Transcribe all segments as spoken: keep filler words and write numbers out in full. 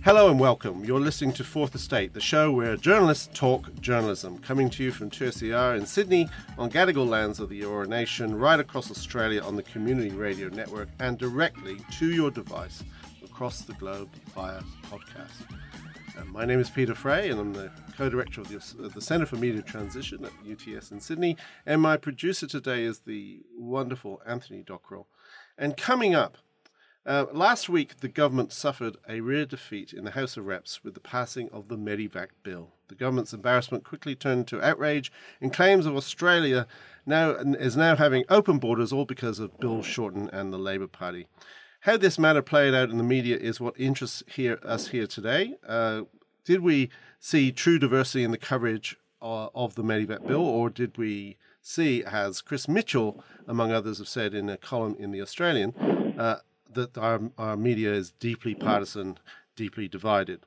Hello and welcome. You're listening to Fourth Estate, the show where journalists talk journalism, coming to you from two S E R in Sydney, on Gadigal lands of the Eora Nation, right across Australia on the Community Radio Network, and directly to your device across the globe via podcast. Uh, my name is Peter Fray, and I'm the co-director of the, of the Centre for Media Transition at U T S in Sydney, and my producer today is the wonderful Anthony Dockrell. And coming up, Uh, last week, the government suffered a rare defeat in the House of Reps with the passing of the Medivac bill. The government's embarrassment quickly turned to outrage and claims of Australia now is now having open borders, all because of Bill Shorten and the Labor Party. How this matter played out in the media is what interests here, us here today. Uh, did we see true diversity in the coverage uh, of the Medivac bill, or did we see, as Chris Mitchell, among others, have said in a column in The Australian, uh, that our, our media is deeply partisan, deeply divided?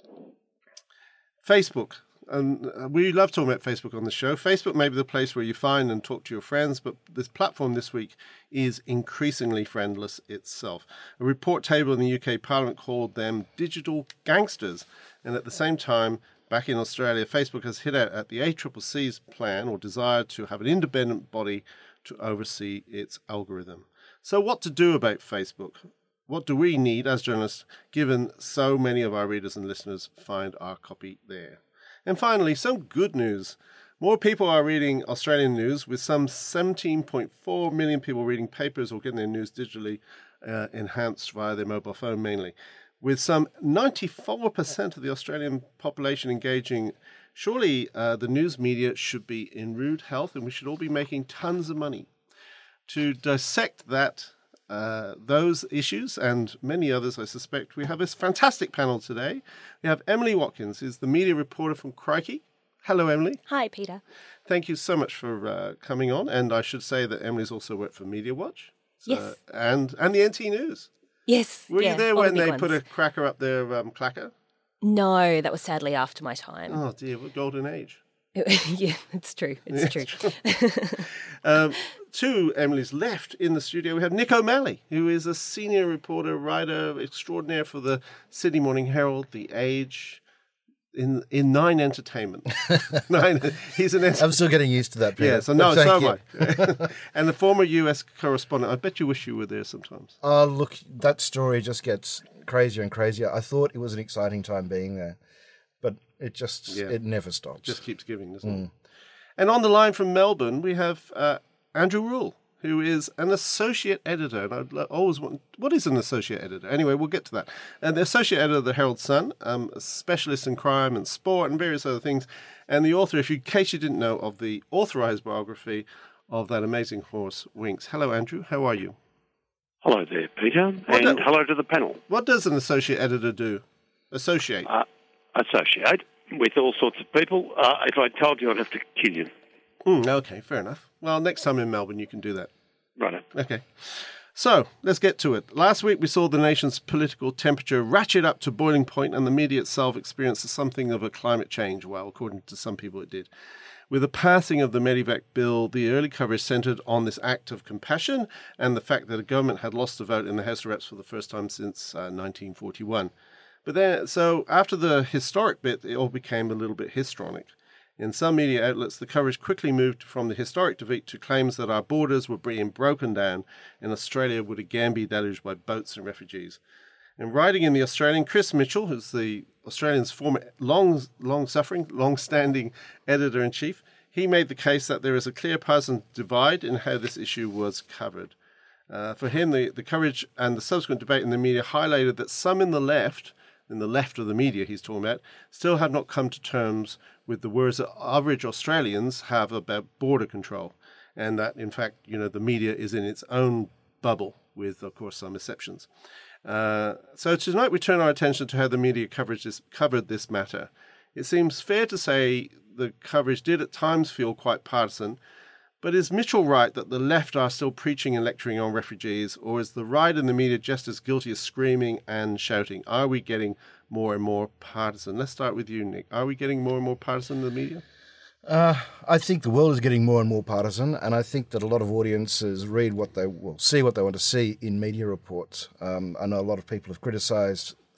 Facebook. And we love talking about Facebook on the show. Facebook may be the place where you find and talk to your friends, but this platform this week is increasingly friendless itself. A report table in the U K Parliament called them digital gangsters. And at the same time, back in Australia, Facebook has hit out at the A C C C's plan or desire to have an independent body to oversee its algorithm. So what to do about Facebook? What do we need as journalists, given so many of our readers and listeners find our copy there? And finally, some good news. More people are reading Australian news, with some seventeen point four million people reading papers or getting their news digitally uh, enhanced via their mobile phone mainly. With some ninety-four percent of the Australian population engaging, surely uh, the news media should be in rude health and we should all be making tons of money. To dissect that, uh, those issues and many others, I suspect, we have this fantastic panel today. We have Emily Watkins, who's the media reporter from Crikey. Hello, Emily. Hi, Peter. Thank you so much for uh, coming on. And I should say that Emily's also worked for Media Watch. So, Yes. And, and the N T News. Yes. Were yeah, you there all when the big they ones. put a cracker up their um, clacker? No, that was sadly after my time. Oh, dear, what golden age. Yeah, it's true. It's Yeah, true. um, to Emily's left in the studio, we have Nick O'Malley, who is a senior reporter, writer extraordinaire for the Sydney Morning Herald, The Age, in in Nine Entertainment. Nine, he's an I'm still getting used to that, Peter. Yeah, so no, But so thank am I. And the former U S correspondent. I bet you wish you were there sometimes. Oh, look, that story just gets crazier and crazier. I thought it was an exciting time being there, but it just, Yeah. it never stops. Just keeps giving, doesn't it? And on the line from Melbourne, we have uh, Andrew Rule, who is an associate editor. And I'd always want, what is an associate editor? Anyway, we'll get to that. And the associate editor of the Herald Sun, um, a specialist in crime and sport and various other things, and the author, if you, in case you didn't know, of the authorised biography of that amazing horse, Winx. Hello, Andrew. How are you? Hello there, Peter, and do- hello to the panel. What does an associate editor do? Associate. Uh, associate with all sorts of people. Uh, if I told you, I'd have to kill you. Mm, okay, fair enough. Well, next time in Melbourne, you can do that. Right. Okay. So, let's get to it. Last week, we saw the nation's political temperature ratchet up to boiling point, and the media itself experienced something of a climate change. Well, according to some people, it did. With the passing of the Medivac bill, the early coverage centred on this act of compassion and the fact that a government had lost the vote in the House of Reps for the first time since uh, nineteen forty-one. But then, so after the historic bit, it all became a little bit histrionic. In some media outlets, the coverage quickly moved from the historic defeat to claims that our borders were being broken down and Australia would again be deluged by boats and refugees. And writing in The Australian, Chris Mitchell, who's the Australian's former long, long-suffering, long-standing editor-in-chief, he made the case that there is a clear partisan divide in how this issue was covered. Uh, for him, the, the coverage and the subsequent debate in the media highlighted that some in the left, in the left of the media he's talking about, still have not come to terms with the words that average Australians have about border control. And that, in fact, you know, the media is in its own bubble with, of course, some exceptions. Uh, so tonight we turn our attention to how the media coverage is, covered this matter. It seems fair to say the coverage did at times feel quite partisan, but is Mitchell right that the left are still preaching and lecturing on refugees, or is the right in the media just as guilty as screaming and shouting? Are we getting more and more partisan? Let's start with you, Nick. Are we getting more and more partisan in the media? Uh, I think the world is getting more and more partisan, and I think that a lot of audiences read what they will see what they want to see in media reports. Um, I know a lot of people have criticised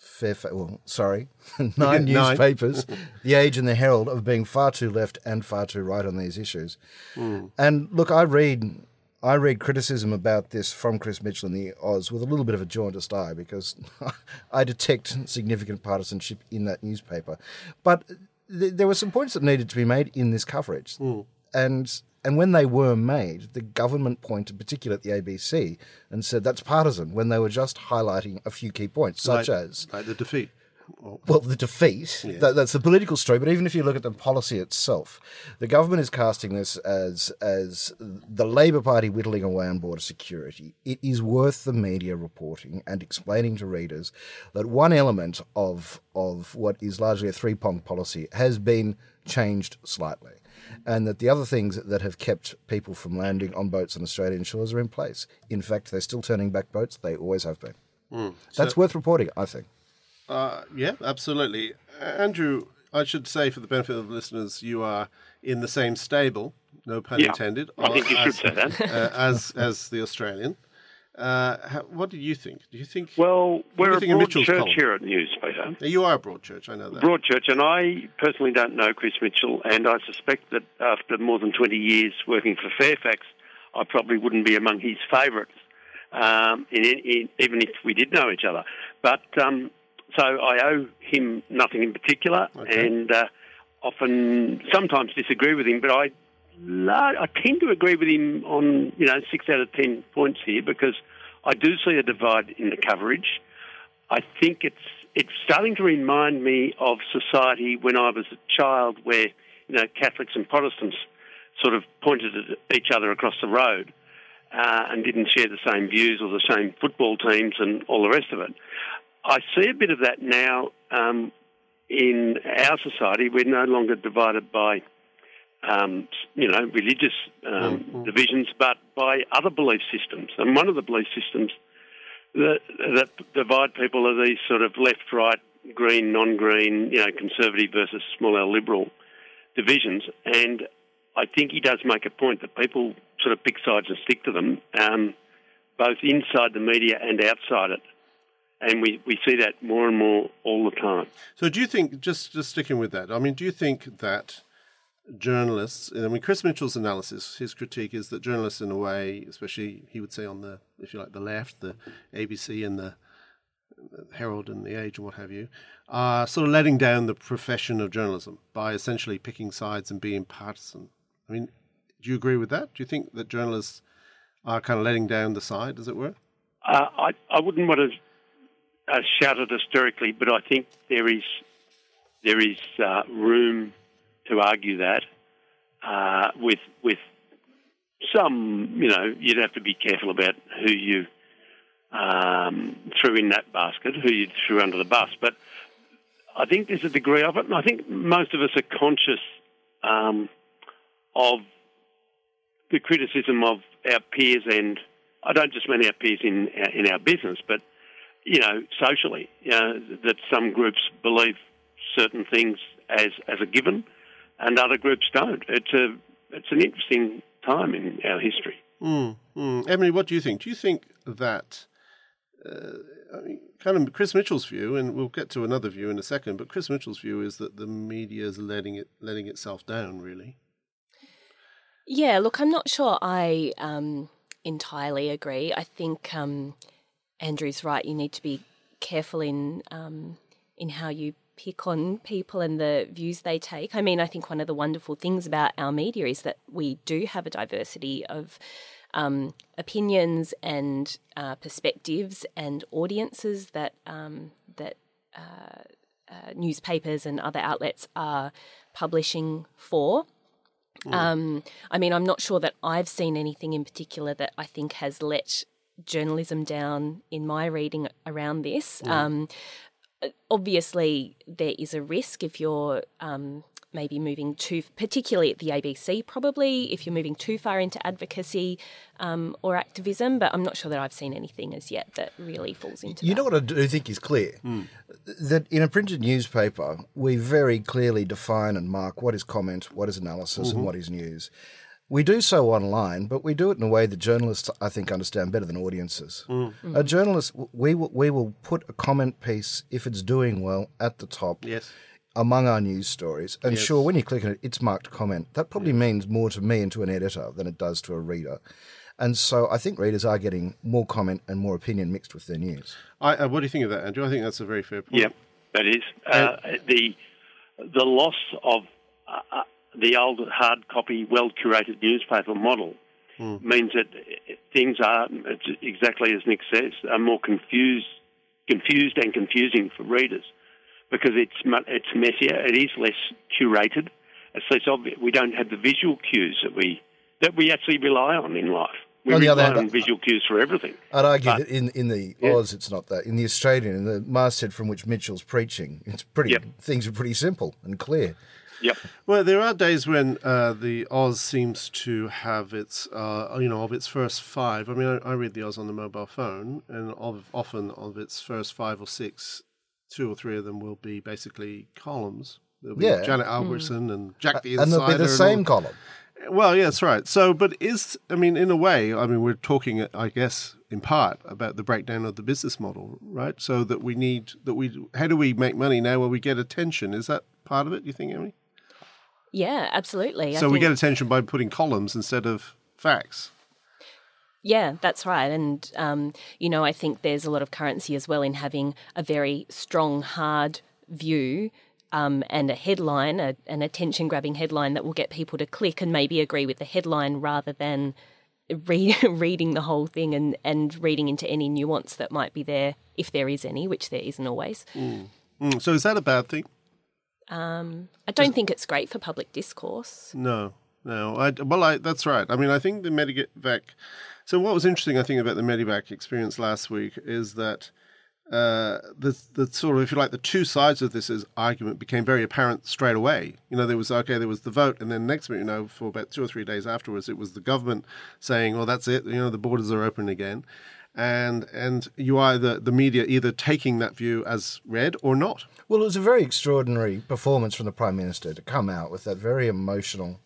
Fairfax, well, sorry, nine Yeah, nine. newspapers, The Age and The Herald, of being far too left and far too right on these issues. Mm. And look, I read I read criticism about this from Chris Mitchell in the Oz with a little bit of a jaundiced eye, because I detect significant partisanship in that newspaper. But th- there were some points that needed to be made in this coverage. Mm. And and when they were made, the government pointed particularly at the A B C and said that's partisan, when they were just highlighting a few key points, such like, as... Like the defeat. Well, the defeat, yeah. that, that's the political story, but even if you look at the policy itself, the government is casting this as as the Labor Party whittling away on border security. It is worth the media reporting and explaining to readers that one element of of what is largely a three-pronged policy has been changed slightly, and that the other things that have kept people from landing on boats on Australian shores are in place. In fact, they're still turning back boats. They always have been. Mm. That's so, worth reporting, I think. Uh, yeah, absolutely. Uh, Andrew, I should say for the benefit of listeners, you are in the same stable, no pun yeah, intended, I think you as, should say that. uh, as, as the Australian. Uh, how, what do you think? Do you think? Well, we're think a broad Mitchell's church column? here at News, Peter. You are a broad church, I know that. Broad church, and I personally don't know Chris Mitchell, and I suspect that after more than twenty years working for Fairfax, I probably wouldn't be among his favourites, um, in, in, even if we did know each other. But... Um, So I owe him nothing in particular, okay. and uh, often, sometimes disagree with him. But I, I tend to agree with him on, you know, six out of ten points here, because I do see a divide in the coverage. I think it's it's starting to remind me of society when I was a child, where, you know, Catholics and Protestants sort of pointed at each other across the road uh, and didn't share the same views or the same football teams and all the rest of it. I see a bit of that now um, in our society. We're no longer divided by, um, you know, religious um, mm-hmm. divisions, but by other belief systems. And one of the belief systems that, that divide people are these sort of left, right, green, non-green, you know, conservative versus small L liberal divisions. And I think he does make a point that people sort of pick sides and stick to them, um, both inside the media and outside it. And we, we see that more and more all the time. So do you think, just, just sticking with that, I mean, do you think that journalists, I mean, Chris Mitchell's analysis, his critique is that journalists in a way, especially he would say on the, if you like, the left, the A B C and the Herald and the Age and what have you, are sort of letting down the profession of journalism by essentially picking sides and being partisan. I mean, do you agree with that? Do you think that journalists are kind of letting down the side, as it were? Uh, I, I wouldn't want to Uh, shouted hysterically, but I think there is there is uh, room to argue that uh, with with some, you know, you'd have to be careful about who you um, threw in that basket, who you threw under the bus. But I think there's a degree of it, and I think most of us are conscious um, of the criticism of our peers, and I don't just mean our peers in in our business, but you know, socially, you know, that some groups believe certain things as, as a given and other groups don't. It's a it's an interesting time in our history. Mm, mm. Emily, what do you think? Do you think that, uh, I mean, kind of Chris Mitchell's view, and we'll get to another view in a second, but Chris Mitchell's view is that the media is letting it letting itself down, really? Yeah, look, I'm not sure I um, entirely agree. I think... Um, Andrew's right. You need to be careful in um, in how you pick on people and the views they take. I mean, I think one of the wonderful things about our media is that we do have a diversity of um, opinions and uh, perspectives and audiences that um, that uh, uh, newspapers and other outlets are publishing for. Mm. Um, I mean, I'm not sure that I've seen anything in particular that I think has let journalism down in my reading around this. Mm. Um, obviously, there is a risk if you're um, maybe moving too, particularly at the A B C probably, if you're moving too far into advocacy um, or activism, but I'm not sure that I've seen anything as yet that really falls into you that. You know what I do think is clear? Mm. That in a printed newspaper, we very clearly define and mark what is comment, what is analysis, mm-hmm. and what is news. We do so online, but we do it in a way that journalists, I think, understand better than audiences. Mm. A journalist, we will, we will put a comment piece, if it's doing well, at the top. Yes. Among our news stories. And Yes. sure, when you click on it, it's marked comment. That probably yes. means more to me and to an editor than it does to a reader. And so I think readers are getting more comment and more opinion mixed with their news. I, uh, what do you think of that, Andrew? I think that's a very fair point. Yeah, that is. Uh, the the loss of uh, the old hard copy, well-curated newspaper model mm. means that things are, exactly as Nick says, are more confused, confused and confusing for readers because it's it's messier, it is less curated, it's less obvious. We don't have the visual cues that we that we actually rely on in life. We on rely hand, on visual cues for everything. I'd argue but, that in, in the yeah. Oz, it's not that. In the Australian, in the masthead from which Mitchell's preaching, it's pretty. Yep. Things are pretty simple and clear. Yep. Well, there are days when uh, the Oz seems to have its, uh, you know, of its first five. I mean, I, I read the Oz on the mobile phone, and of, often of its first five or six, two or three of them will be basically columns. There'll be Yeah. Janet Albertson mm. and Jack the And Insider. they'll be the same all. column. Well, yeah, that's right. So, but is, I mean, in a way, I mean, we're talking, I guess, in part about the breakdown of the business model, right? So that we need, that we, how do we make money now where we get attention? Is that part of it, do you think, Emily? Yeah, absolutely. So I we think, get attention by putting columns instead of facts. Yeah, that's right. And, um, you know, I think there's a lot of currency as well in having a very strong, hard view Um, and a headline, a, an attention-grabbing headline that will get people to click and maybe agree with the headline rather than read, reading the whole thing and, and reading into any nuance that might be there, if there is any, which there isn't always. Mm. Mm. So is that a bad thing? Um, I don't is, think it's great for public discourse. No, no. I, well, I, that's right. I mean, I think the Medivac... So what was interesting, I think, about the Medivac experience last week is that Uh, the the sort of, if you like, the two sides of this is argument became very apparent straight away. You know, there was, okay, there was the vote, and then next minute, you know, for about two or three days afterwards, it was the government saying, well, that's it, you know, the borders are open again. And and you either, the media either taking that view as read or not. Well, it was a very extraordinary performance from the Prime Minister to come out with that very emotional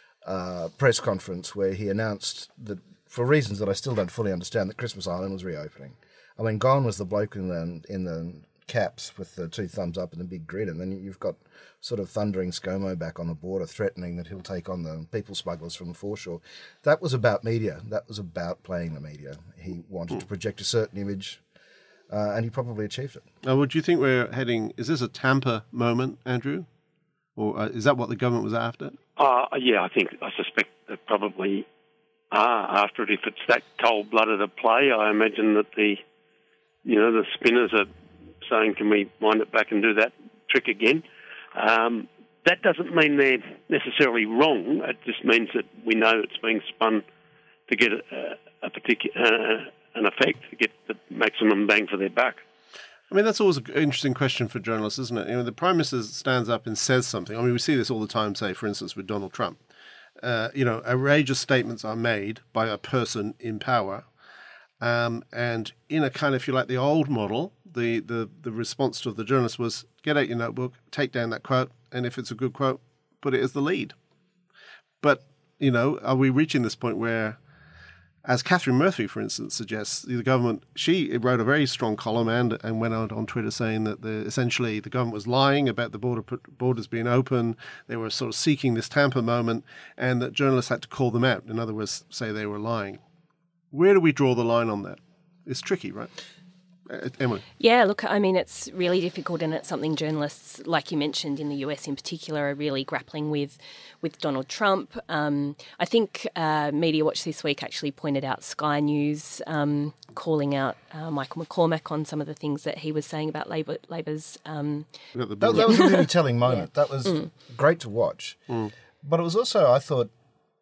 uh, press conference where he announced that, for reasons that I still don't fully understand, that Christmas Island was reopening. I mean, gone was the bloke in the in the caps with the two thumbs up and the big grin, and then you've got sort of thundering ScoMo back on the border threatening that he'll take on the people smugglers from the foreshore. That was about media. That was about playing the media. He wanted mm. to project a certain image, uh, and he probably achieved it. Now, would you think we're heading, is this a Tampa moment, Andrew? Or uh, is that what the government was after? Uh, yeah, I think, I suspect that probably are after it. If it's that cold-blooded a play, I imagine that the You know, the spinners are saying, can we wind it back and do that trick again? Um, that doesn't mean they're necessarily wrong. It just means that we know it's being spun to get a, a particular uh, an effect, to get the maximum bang for their buck. I mean, that's always an interesting question for journalists, isn't it? You know, the Prime Minister stands up and says something. I mean, we see this all the time, say, for instance, with Donald Trump. Uh, you know, outrageous statements are made by a person in power. Um, and in a kind of, if you like, the old model, the, the, the response to the journalist was, get out your notebook, take down that quote, and if it's a good quote, put it as the lead. But, you know, are we reaching this point where, as Catherine Murphy, for instance, suggests, the government, she wrote a very strong column and, and went out on Twitter saying that the, essentially the government was lying about the border borders being open, they were sort of seeking this Tampa moment, and that journalists had to call them out. In other words, say they were lying. Where do we draw the line on that? It's tricky, right? Uh, Emily? Yeah, look, I mean, it's really difficult, and it's something journalists, like you mentioned, in the U S in particular, are really grappling with with Donald Trump. Um, I think uh, Media Watch this week actually pointed out Sky News um, calling out uh, Michael McCormack on some of the things that he was saying about Labor, Labor's... Um, that, that was a really telling moment. Yeah. That was mm. great to watch. Mm. But it was also, I thought,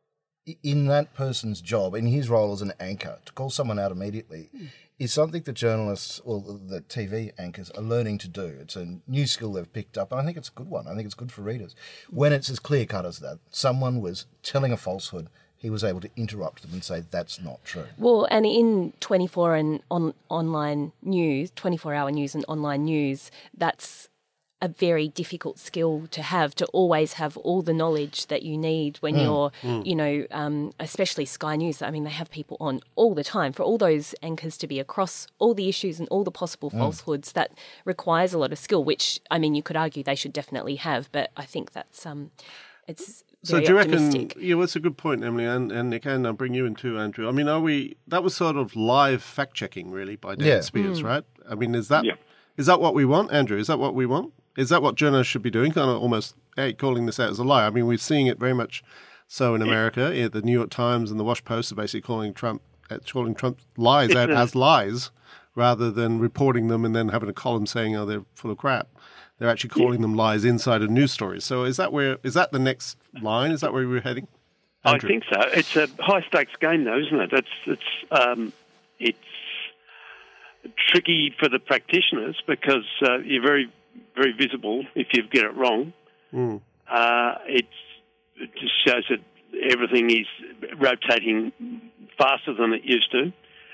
in that person's job, in his role as an anchor, to call someone out immediately mm. is something that journalists or the T V anchors are learning to do. It's a new skill they've picked up, and I think it's a good one. I think it's good for readers. When it's as clear-cut as that, someone was telling a falsehood, he was able to interrupt them and say, that's not true. Well, and in twenty-four and on online news, twenty-four hour news and online news, that's a very difficult skill to have, to always have all the knowledge that you need when mm. you're, mm. you know, um, especially Sky News. I mean, they have people on all the time. For all those anchors to be across all the issues and all the possible mm. falsehoods, that requires a lot of skill, which, I mean, you could argue they should definitely have, but I think that's, um, it's very So do you optimistic. reckon, yeah, well, that's a good point, Emily, and, and Nick, and I'll bring you in too, Andrew. I mean, are we, that was sort of live fact-checking, really, by David Yeah. Spears, Mm. right? I mean, is that Yeah. is that what we want, Andrew? Is that what we want? Is that what journalists should be doing? Kind of almost, hey, calling this out as a lie. I mean, we're seeing it very much so in America. Yeah, the New York Times and the Wash Post are basically calling Trump, uh, calling Trump lies out as lies, rather than reporting them and then having a column saying, oh, they're full of crap. They're actually calling them lies inside of news stories. So is that where is that the next line? Is that where we're heading? Andrew? I think so. It's a high stakes game, though, isn't it? It's it's um, it's tricky for the practitioners because uh, you're very very visible if you get it wrong. Mm. Uh, it's, it just shows that everything is rotating faster than it used to,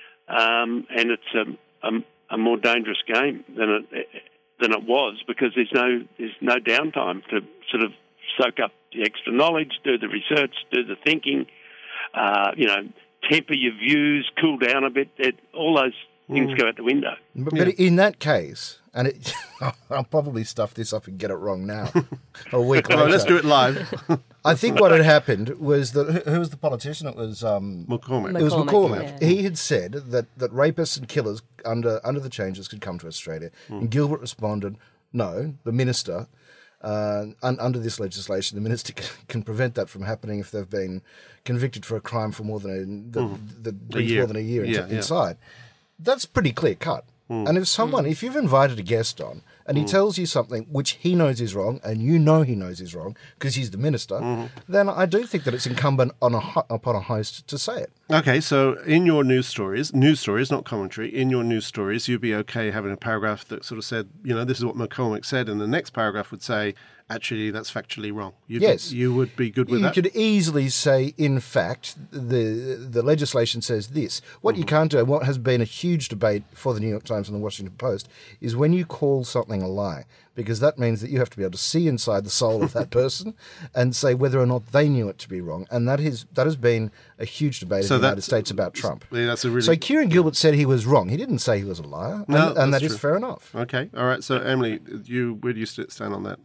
um, and it's a, a, a more dangerous game than it than it was because there's no there's no downtime to sort of soak up the extra knowledge, do the research, do the thinking, uh, you know, temper your views, cool down a bit. It, all those things Mm. go out the window. But, Yeah. but in that case, and it, I'll probably stuff this up and get it wrong now, a week later. Well, let's do it live. I think what had happened was that, who who was the politician? It was um, McCormick. It was McCormick, McCormick. yeah. He had said that, that rapists and killers under under the changes could come to Australia. And Gilbert responded, no, the minister, uh, un, under this legislation, the minister can, can prevent that from happening if they've been convicted for a crime for more than a, the, the, brings year. more than a year Yeah, into- yeah. inside. That's pretty clear cut. And if someone, if you've invited a guest on and he tells you something which he knows is wrong and you know he knows is wrong because he's the minister, then I do think that it's incumbent on a ho- upon a host to say it. Okay, so in your news stories, news stories, not commentary, in your news stories, you'd be okay having a paragraph that sort of said, you know, this is what McCormick said, and the next paragraph would say, actually, that's factually wrong. You'd Yes. Be, you would be good with You that? could easily say, in fact, the the legislation says this. What you can't do, and what has been a huge debate for the New York Times and the Washington Post, is when you call something a lie, because that means that you have to be able to see inside the soul of that person and say whether or not they knew it to be wrong. And that is that has been a huge debate So in the that- United States about Trump. Yeah, that's a really... So Kieran Gilbert said he was wrong. He didn't say he was a liar, No, and, and that that's is true. fair enough. Okay, all right. So, Emily, you where do you st- stand on that?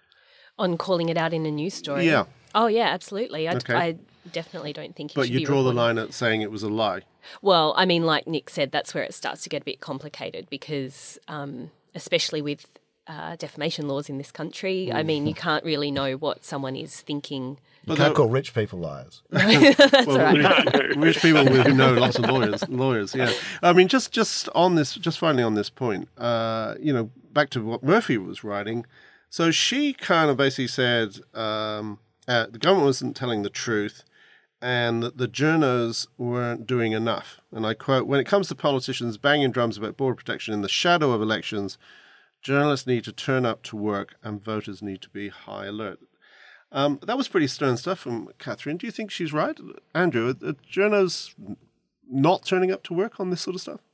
On calling it out in a news story. Yeah. Oh, yeah, absolutely. I, Okay. I definitely don't think you But should you be draw the reporting. line at saying it was a lie. Well, I mean, like Nick said, that's where it starts to get a bit complicated because, um, especially with uh, defamation laws in this country, I mean, you can't really know what someone is thinking. You But can't that- call rich people liars. That's Well, all right. rich, rich people who know lots of lawyers, lawyers, yeah. I mean, just just on this, just finally on this point, uh, you know, back to what Murphy was writing. So she kind of basically said um, uh, the government wasn't telling the truth, and that the journos weren't doing enough. And I quote: "When it comes to politicians banging drums about border protection in the shadow of elections, journalists need to turn up to work, and voters need to be high alert." Um, that was pretty stern stuff from Catherine. Do you think she's right? Andrew, are, are journos not turning up to work on this sort of stuff?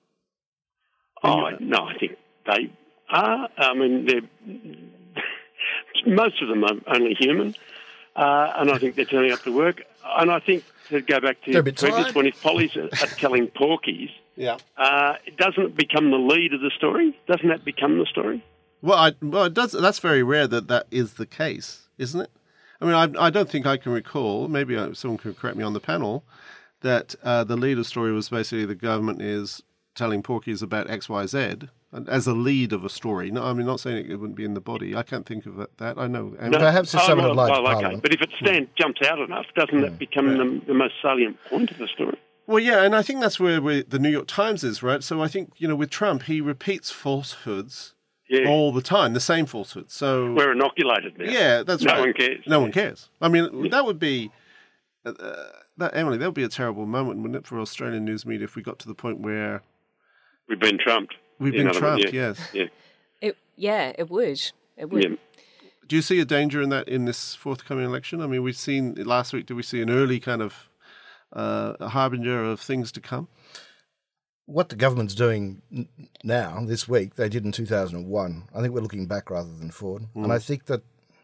Oh, no, I think they are. I mean, they're, most of them are only human, uh, and I think they're turning up to work. And I think, to go back to They're a the bit previous tired. one, if Polly's are, are telling porkies, Yeah. uh, doesn't it become the lead of the story? Doesn't that become the story? Well, I, well, it does. That's very rare that that is the case, isn't it? I mean, I, I don't think I can recall. Maybe I, someone can correct me on the panel that uh, the lead of the story was basically the government is telling porkies about X, Y, Z as a lead of a story. No, I mean, not saying it wouldn't be in the body. I can't think of that. that. I know. No. Perhaps if Oh, someone well, had lied to well, okay. Parliament. But if it stand, jumps out enough, doesn't that become the, the most salient point of the story? Well, yeah, and I think that's where we, the New York Times is, right? So I think, you know, with Trump, he repeats falsehoods Yeah. all the time, the same falsehoods. So We're inoculated now. yeah, that's no right. one cares. No one cares. I mean, that would be, uh, that Emily, that would be a terrible moment, wouldn't it, for Australian news media if we got to the point where We've been trumped. we've In been other trumped, words, yeah. yes. Yeah. It, yeah, it would. It would. Yeah. Do you see a danger in that in this forthcoming election? I mean, we've seen, last week, did we see an early kind of uh, a harbinger of things to come? what the government's doing n- now, this week, they did in two thousand one. I think we're looking back rather than forward. Mm. And I think that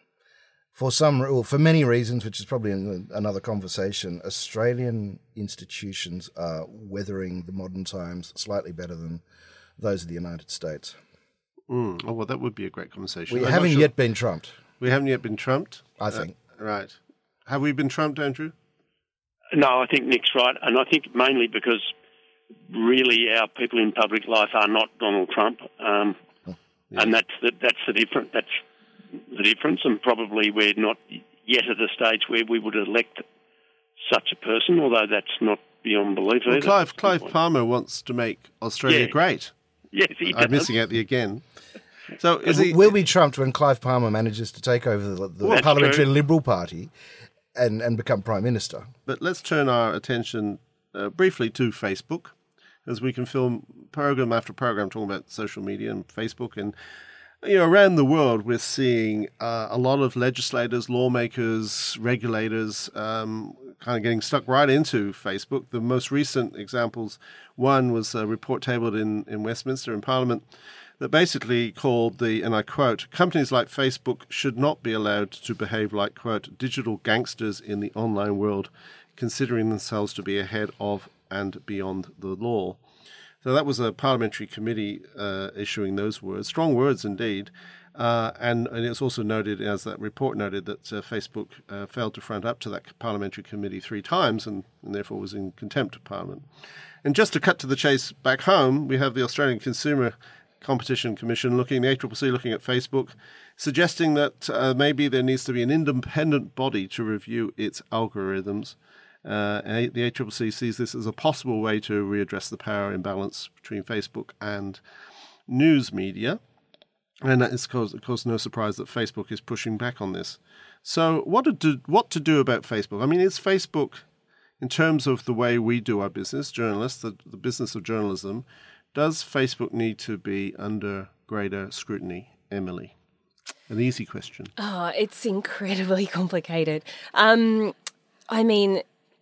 for some, well, for many reasons, which is probably in another conversation, Australian institutions are weathering the modern times slightly better than those of the United States. Mm. Oh, well, that would be a great conversation. We I'm haven't sure. yet been trumped. We haven't yet been trumped? I think. Uh, right. Have we been trumped, Andrew? No, I think Nick's right. And I think mainly because really our people in public life are not Donald Trump. Um, yeah. And that's the, that's the difference. That's the difference. And probably we're not yet at a stage where we would elect such a person, although that's not beyond belief well, either. Clive, Clive Palmer wants to make Australia yeah. great. Yes, he does. I'm missing out the again. So is it he, will be trumped when Clive Palmer manages to take over the, the well, Parliamentary true. Liberal Party and, and become Prime Minister. But let's turn our attention uh, briefly to Facebook, as we can film program after program talking about social media and Facebook. And you know, around the world, we're seeing uh, a lot of legislators, lawmakers, regulators um, kind of getting stuck right into Facebook. The most recent examples, one was a report tabled in, in Westminster in Parliament that basically called the, and I quote, companies like Facebook should not be allowed to behave like, quote, digital gangsters in the online world, considering themselves to be ahead of and beyond the law. So that was a parliamentary committee uh, issuing those words, strong words indeed. Uh, and, and it's also noted, as that report noted, that uh, Facebook uh, failed to front up to that parliamentary committee three times and, and therefore was in contempt of Parliament. And just to cut to the chase back home, we have the Australian Consumer Competition Commission looking, the A C C C looking at Facebook, suggesting that uh, maybe there needs to be an independent body to review its algorithms. Uh, and the A C C C sees this as a possible way to readdress the power imbalance between Facebook and news media. And that is, of course, no surprise that Facebook is pushing back on this. So what to do, what to do about Facebook? I mean, is Facebook, in terms of the way we do our business, journalists, the, the business of journalism, does Facebook need to be under greater scrutiny, Emily? An easy question. Oh, it's incredibly complicated. Um, I mean,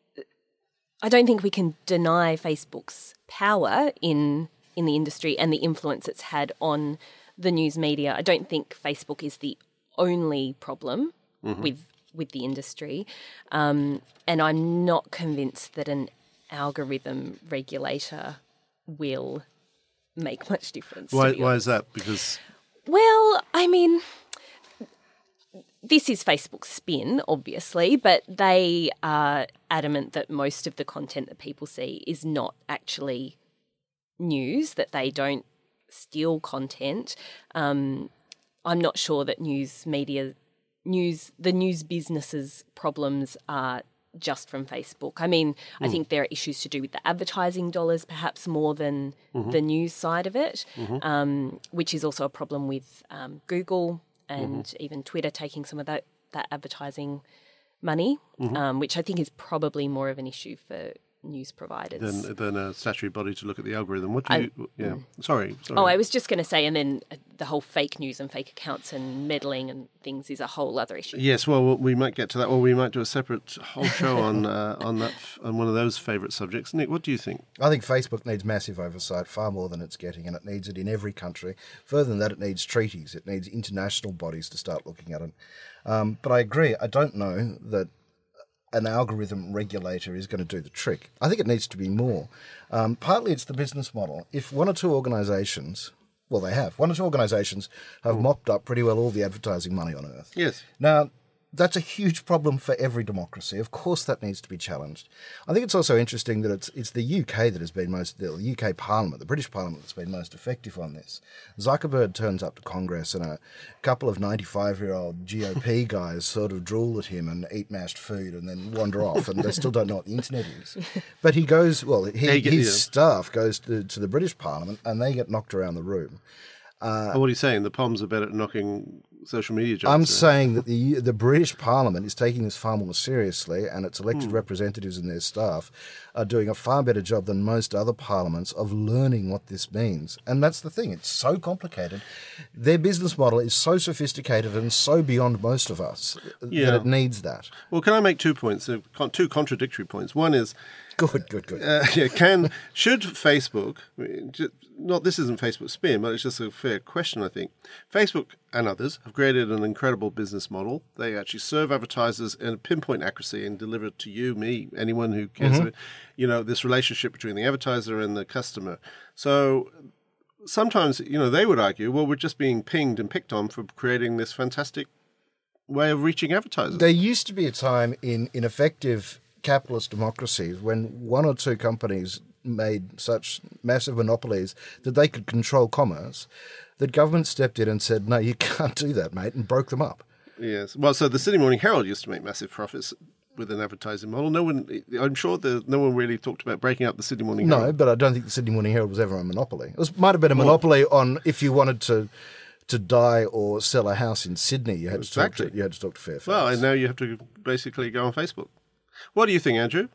I don't think we can deny Facebook's power in in the industry and the influence it's had on the news media. I don't think Facebook is the only problem mm-hmm. with with the industry, um, and I'm not convinced that an algorithm regulator will make much difference. Why, why is that? Because well, I mean, this is Facebook's spin, obviously, but they are adamant that most of the content that people see is not actually news, that they don't steal content. Um, I'm not sure that news media, news, the news businesses' problems are just from Facebook. I mean, mm. I think there are issues to do with the advertising dollars, perhaps more than mm-hmm. the news side of it, mm-hmm. um, which is also a problem with um, Google and mm-hmm. even Twitter taking some of that, that advertising money, mm-hmm. um, which I think is probably more of an issue for news providers. Than, than a statutory body to look at the algorithm. What do you... I, yeah, sorry, sorry. Oh, I was just going to say, and then the whole fake news and fake accounts and meddling and things is a whole other issue. Yes, well, we might get to that, or we might do a separate whole show on uh, on that on one of those favourite subjects. Nick, what do you think? I think Facebook needs massive oversight, far more than it's getting, and it needs it in every country. Further than that, it needs treaties. It needs international bodies to start looking at it. Um, but I agree. I don't know that an algorithm regulator is going to do the trick. I think it needs to be more. Um, partly it's the business model. If one or two organisations, well, they have, one or two organisations have mm. mopped up pretty well all the advertising money on earth. Yes. Now, that's a huge problem for every democracy. Of course that needs to be challenged. I think it's also interesting that it's it's the U K that has been most, the U K Parliament, the British Parliament that's been most effective on this. Zuckerberg turns up to Congress and a couple of ninety-five-year-old G O P guys sort of drool at him and eat mashed food and then wander off, and they still don't know what the internet is. But he goes, well, he, get, his yeah. staff goes to, to the British Parliament and they get knocked around the room. Uh, oh, what are you saying? The Poms are better at knocking social media jobs? I'm there. saying that the the British Parliament is taking this far more seriously, and its elected mm. representatives and their staff are doing a far better job than most other parliaments of learning what this means. And that's the thing. It's so complicated. Their business model is so sophisticated and so beyond most of us yeah. that it needs that. Well, can I make two points, two contradictory points? One is, Good, good, good. Uh, yeah, can should Facebook? Not this isn't Facebook spin, but it's just a fair question. I think Facebook and others have created an incredible business model. They actually serve advertisers in pinpoint accuracy and deliver to you, me, anyone who cares. Mm-hmm. You know, this relationship between the advertiser and the customer. So sometimes, you know, they would argue, well, we're just being pinged and picked on for creating this fantastic way of reaching advertisers. There used to be a time in, in effective capitalist democracies when one or two companies made such massive monopolies that they could control commerce, that government stepped in and said, no, you can't do that, mate, and broke them up. Yes. Well, so the Sydney Morning Herald used to make massive profits with an advertising model. No one, I'm sure that no one really talked about breaking up the Sydney Morning Herald. No, but I don't think the Sydney Morning Herald was ever a monopoly. It was, might have been a monopoly on if you wanted to to die or sell a house in Sydney, you had exactly. to talk to you had to talk to Fairfax. Well, and now you have to basically go on Facebook. What do you think, Andrew?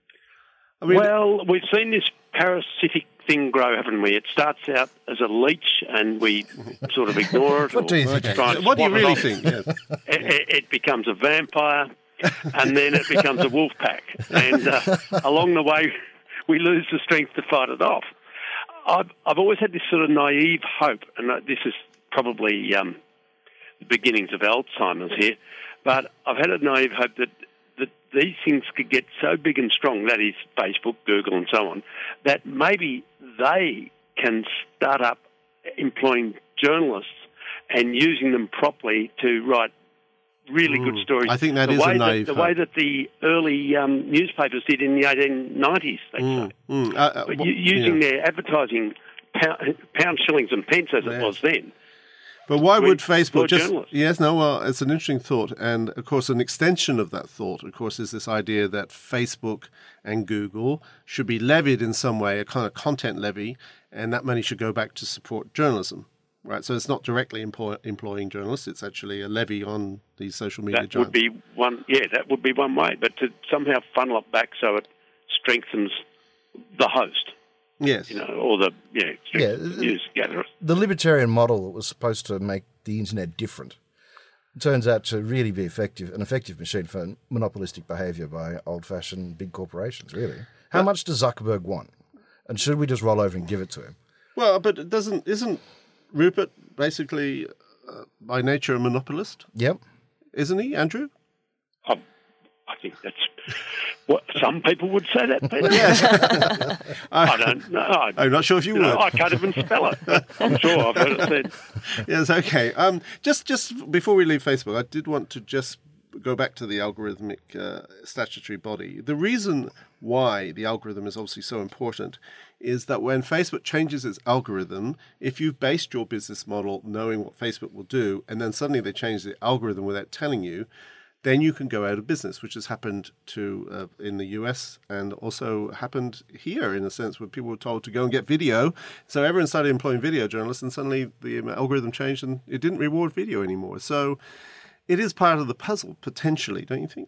I mean, well, we've seen this parasitic thing grow, haven't we? It starts out as a leech, and we sort of ignore it. What do you think? Okay. What do you really think? Yes. It, it becomes a vampire, and then it becomes a wolf pack, and uh, along the way, we lose the strength to fight it off. I've I've always had this sort of naive hope, and this is probably um, the beginnings of Alzheimer's here, but I've had a naive hope that, that these things could get so big and strong, that is Facebook, Google and so on, that maybe they can start up employing journalists and using them properly to write really mm. good stories. I think that the is way a naive that, The hope. way that the early um, newspapers did in the eighteen nineties, they mm. say. Mm. Uh, uh, but well, using yeah. their advertising pound, pound, shillings and pence as yes. it was then. But why would Facebook just... journalists. Yes, no, well, it's an interesting thought. And, of course, an extension of that thought, of course, is this idea that Facebook and Google should be levied in some way, a kind of content levy, and that money should go back to support journalism, right? So it's not directly employ, employing journalists. It's actually a levy on these social media That giants. would be one, yeah, that would be one way. But to somehow funnel it back so it strengthens the host. Yes. You know, or the yeah, Yeah, news gatherer. The libertarian model that was supposed to make the internet different turns out to really be effective, an effective machine for monopolistic behaviour by old-fashioned big corporations, really. How much does Zuckerberg want? And should we just roll over and give it to him? Well, but it doesn't, isn't Rupert basically uh, by nature a monopolist? Yep. Isn't he, Andrew? I, I think that's what some people would say that, Peter. Yes. I don't know. I, I'm not sure if you, you would. know, I can't even spell it. But I'm sure I've heard it said. Yes, okay. Um, just, just before we leave Facebook, I did want to just go back to the algorithmic uh, statutory body. The reason why the algorithm is obviously so important is that when Facebook changes its algorithm, if you've based your business model knowing what Facebook will do, and then suddenly they change the algorithm without telling you, then you can go out of business, which has happened to uh, in the U S and also happened here in a sense where people were told to go and get video. So everyone started employing video journalists, and suddenly the algorithm changed and it didn't reward video anymore. So it is part of the puzzle, potentially, don't you think?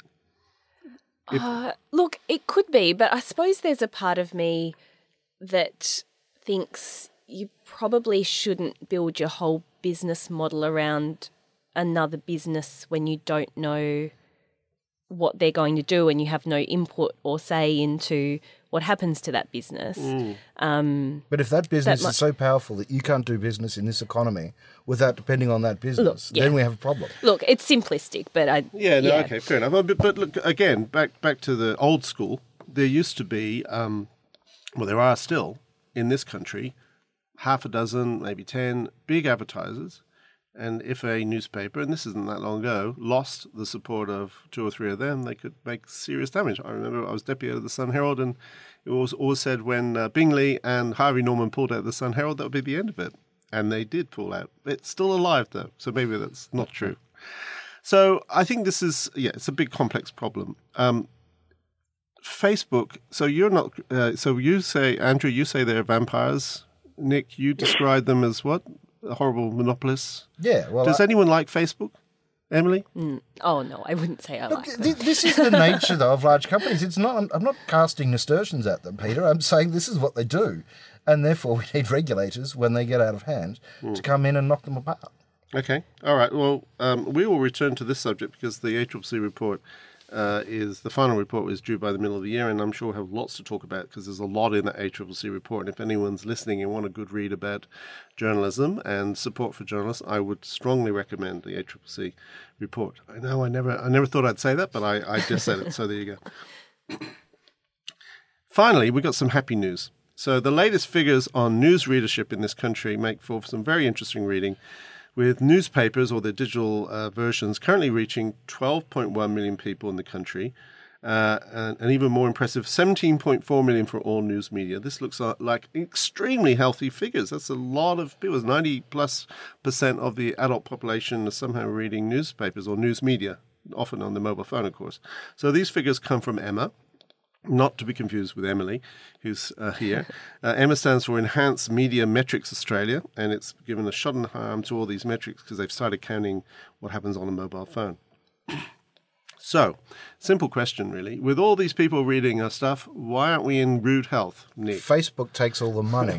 If- Uh, look, it could be, but I suppose there's a part of me that thinks you probably shouldn't build your whole business model around another business when you don't know what they're going to do and you have no input or say into what happens to that business. Mm. Um, But if that business That mu- is so powerful that you can't do business in this economy without depending on that business, Look, yeah. then we have a problem. look, it's simplistic, but I Yeah, no, okay, fair enough. But, but look, again, back back to the old school, there used to be, um, well, there are still, in this country, half a dozen, maybe ten big advertisers. And if a newspaper, and this isn't that long ago, lost the support of two or three of them, they could make serious damage. I remember I was deputy editor of the Sun Herald, and it was always said when uh, Bingley and Harvey Norman pulled out the Sun Herald, that would be the end of it. And they did pull out. It's still alive, though, so maybe that's not true. So I think this is, yeah, it's a big complex problem. Um, Facebook, so you're not, uh, so you say, Andrew, you say they're vampires. Nick, you describe them as what? Horrible monopolists. Yeah, well, Does I- anyone like Facebook? Emily? Mm, oh, no, I wouldn't say I Look, like th- this is the nature, though, of large companies. It's not. I'm, I'm not casting nasturtiums at them, Peter. I'm saying this is what they do, and therefore we need regulators when they get out of hand to come in and knock them apart. Okay. All right. Well, um, we will return to this subject because the A C C C report uh, is the final report was due by the middle of the year, and I'm sure we'll have lots to talk about because there's a lot in that A C C C report. And if anyone's listening and want a good read about journalism and support for journalists, I would strongly recommend the A C C C report. I know I never, I never thought I'd say that, but I, I just said it. So there you go. Finally, we got some happy news. So the latest figures on news readership in this country make for some very interesting reading, with newspapers or their digital uh, versions currently reaching twelve point one million people in the country, uh, and, and even more impressive, seventeen point four million for all news media. This looks like extremely healthy figures. That's a lot of people. ninety plus percent of the adult population are somehow reading newspapers or news media, often on the mobile phone, of course. So these figures come from Emma. Not to be confused with Emily, who's uh, here. Uh, Emma stands for Enhanced Media Metrics Australia, and it's given a shot in the arm to all these metrics because they've started counting what happens on a mobile phone. So, simple question, really. With all these people reading our stuff, why aren't we in rude health, Nick? Facebook takes all the money.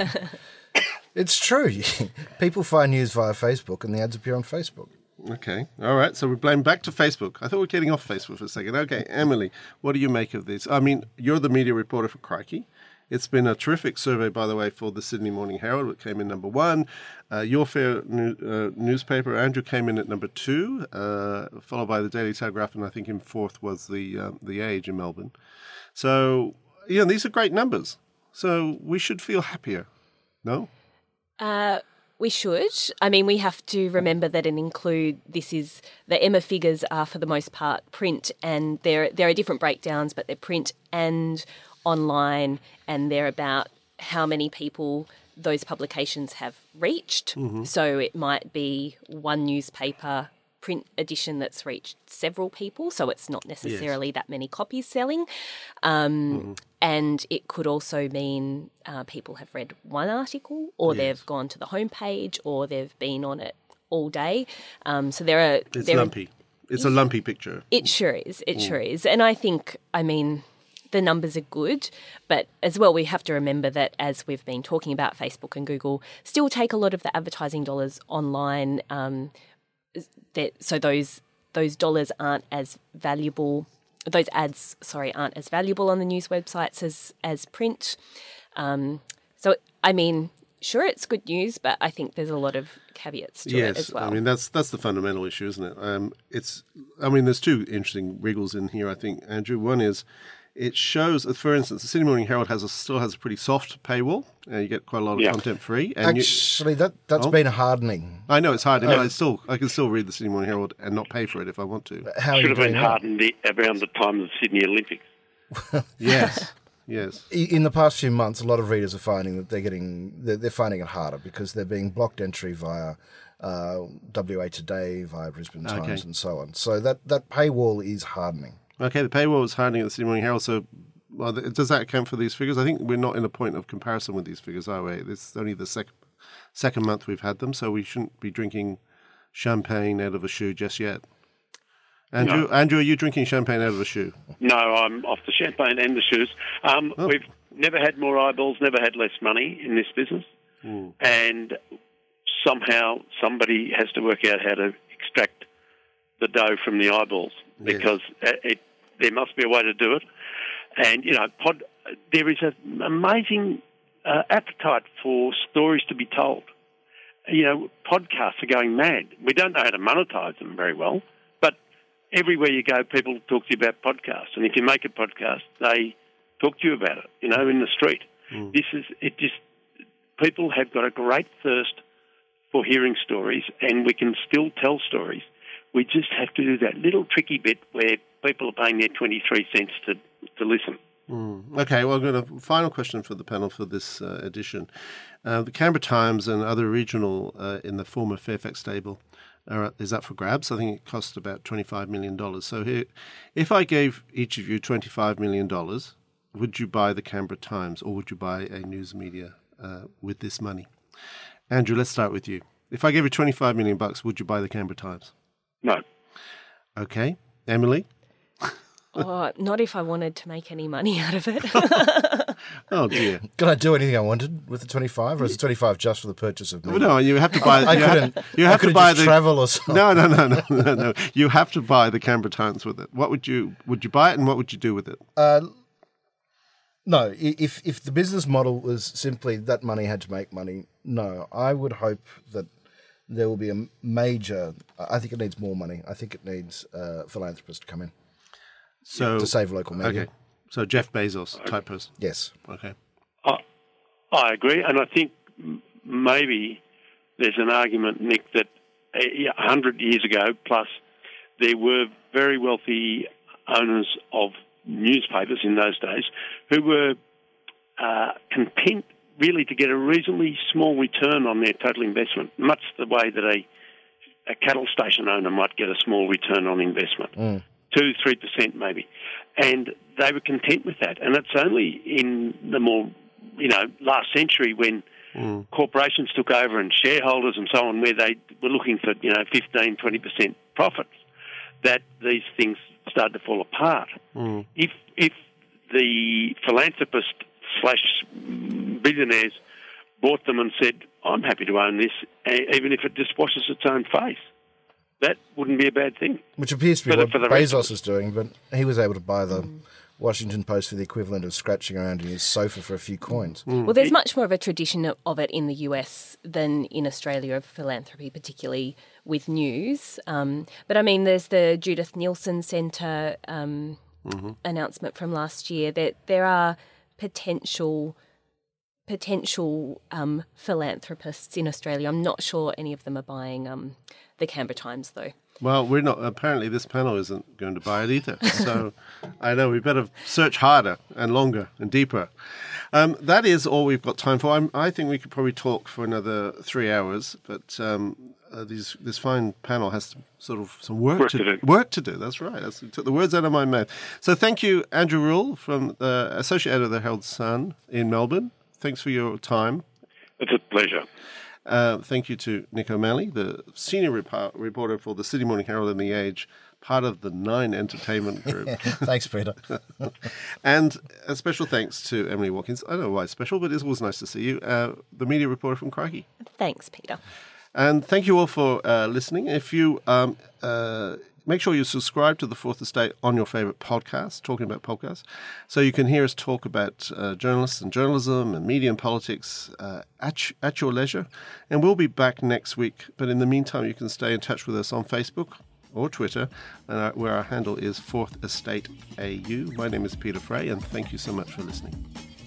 It's true. People find news via Facebook, and the ads appear on Facebook. Okay. All right. So we blame back to Facebook. I thought we were getting off Facebook for a second. Okay. Emily, what do you make of this? I mean, you're the media reporter for Crikey. It's been a terrific survey, by the way, for the Sydney Morning Herald. It came in number one. Uh, Your Fair new, uh, newspaper, Andrew, came in at number two, uh, followed by the Daily Telegraph, and I think in fourth was the uh, the Age in Melbourne. So, you know, these are great numbers. So we should feel happier. No? Uh, we should. I mean, we have to remember that it include this is the Emma figures are for the most part print, and there there are different breakdowns, but they're print and online, and they're about how many people those publications have reached. Mm-hmm. So it might be one newspaper print edition that's reached several people, so it's not necessarily yes. that many copies selling. Um, mm-hmm. And it could also mean uh, people have read one article, or yes. they've gone to the homepage, or they've been on it all day. Um, so there are... It's there lumpy. Are, it's a lumpy picture. It sure is. It mm. sure is. And I think, I mean, the numbers are good, but as well we have to remember that, as we've been talking about, Facebook and Google still take a lot of the advertising dollars online. Um, that, so those those dollars aren't as valuable... Those ads, sorry, aren't as valuable on the news websites as as print. Um, so, I mean, sure, it's good news, but I think there's a lot of caveats to yes, it as well. I mean, that's that's the fundamental issue, isn't it? Um, it's, I mean, there's two interesting wriggles in here, I think, Andrew. One is it shows, for instance, the Sydney Morning Herald has a, still has a pretty soft paywall, and you get quite a lot of yeah. content free. And Actually, you, that, that's oh, been hardening. I know it's hardening, uh, but I still I can still read the Sydney Morning Herald and not pay for it if I want to. How Should have been that? hardened around the time of the Sydney Olympics. yes, yes. In the past few months, a lot of readers are finding that they're getting they're, they're finding it harder because they're being blocked entry via uh, W A Today, via Brisbane Times, okay. and so on. So that, that paywall is hardening. Okay, the paywall is hardening at the Sydney Morning Herald, so... Well, does that account for these figures? I think we're not in a point of comparison with these figures, are we? This is only the second second month we've had them, so we shouldn't be drinking champagne out of a shoe just yet. Andrew, no. Andrew, are you drinking champagne out of a shoe? No, I'm off the champagne and the shoes. Um, oh. We've never had more eyeballs, never had less money in this business, mm. and somehow somebody has to work out how to extract the dough from the eyeballs because yes. it, there must be a way to do it. And, you know, pod, there is an amazing uh, appetite for stories to be told. You know, podcasts are going mad. We don't know how to monetize them very well, but everywhere you go, people talk to you about podcasts. And if you make a podcast, they talk to you about it, you know, in the street. Mm. This is, it just, people have got a great thirst for hearing stories, and we can still tell stories. We just have to do that little tricky bit where people are paying their twenty-three cents to, to listen. Mm. Okay, well, I've got a final question for the panel for this uh, edition. Uh, the Canberra Times and other regional uh, in the former Fairfax stable are, is up for grabs. I think it cost about twenty-five million dollars. So here, if I gave each of you twenty-five million dollars, would you buy the Canberra Times or would you buy a news media uh, with this money? Andrew, let's start with you. If I gave you twenty-five million bucks, would you buy the Canberra Times? No. Okay. Emily? Oh, not if I wanted to make any money out of it. Oh dear. Could I do anything I wanted with the twenty-five, or is the twenty-five just for the purchase of me? Well, no, you have to buy. I you have, couldn't. you I have to couldn't buy just the travel or something. No, no, no, no, no, no. You have to buy the Canberra Times with it. What would you would you buy it, and what would you do with it? Uh, no, i- if if the business model was simply that money had to make money, no, I would hope that there will be a major. I think it needs more money. I think it needs uh, philanthropists to come in So to save local media. Okay, so Jeff Bezos type person. Yes. Okay. I, I agree, and I think m- maybe there's an argument, Nick, that a hundred years ago plus, there were very wealthy owners of newspapers in those days who were uh, content really to get a reasonably small return on their total investment, much the way that a, a cattle station owner might get a small return on investment. Mm. Two, three percent maybe. And they were content with that. And it's only in the more, you know, last century when mm. corporations took over and shareholders and so on, where they were looking for, you know, fifteen, twenty percent profits, that these things started to fall apart. Mm. If if the philanthropist slash billionaires bought them and said, I'm happy to own this, even if it just washes its own face, that wouldn't be a bad thing. Which appears to be for the, what for the Bezos is doing, but he was able to buy the mm. Washington Post for the equivalent of scratching around in his sofa for a few coins. Mm. Well, there's much more of a tradition of it in the U S than in Australia of philanthropy, particularly with news. Um, but I mean, there's the Judith Neilson Centre um, mm-hmm. announcement from last year that there are potential potential um, philanthropists in Australia. I'm not sure any of them are buying um, the Canberra Times, though. Well, we're not. Apparently, this panel isn't going to buy it either. So, I know we better search harder and longer and deeper. Um, that is all we've got time for. I'm, I think we could probably talk for another three hours, but um, uh, these, this fine panel has sort of some work, work to, to do. Work to do. That's right. That's, you took the words out of my mouth. So, thank you, Andrew Rule, from the associate editor of the Herald Sun in Melbourne. Thanks for your time. It's a pleasure. Uh, thank you to Nick O'Malley, the senior rep- reporter for the Sydney Morning Herald and The Age, part of the Nine Entertainment Group. Thanks, Peter. And a special thanks to Emily Watkins. I don't know why it's special, but it's always nice to see you, uh, the media reporter from Crikey. Thanks, Peter. And thank you all for uh, listening. If you um, uh, make sure you subscribe to The Fourth Estate on your favourite podcast, talking about podcasts, so you can hear us talk about uh, journalists and journalism and media and politics uh, at, at your leisure. And we'll be back next week. But in the meantime, you can stay in touch with us on Facebook or Twitter, and our, where our handle is Fourth Estate A U. My name is Peter Fray, and thank you so much for listening.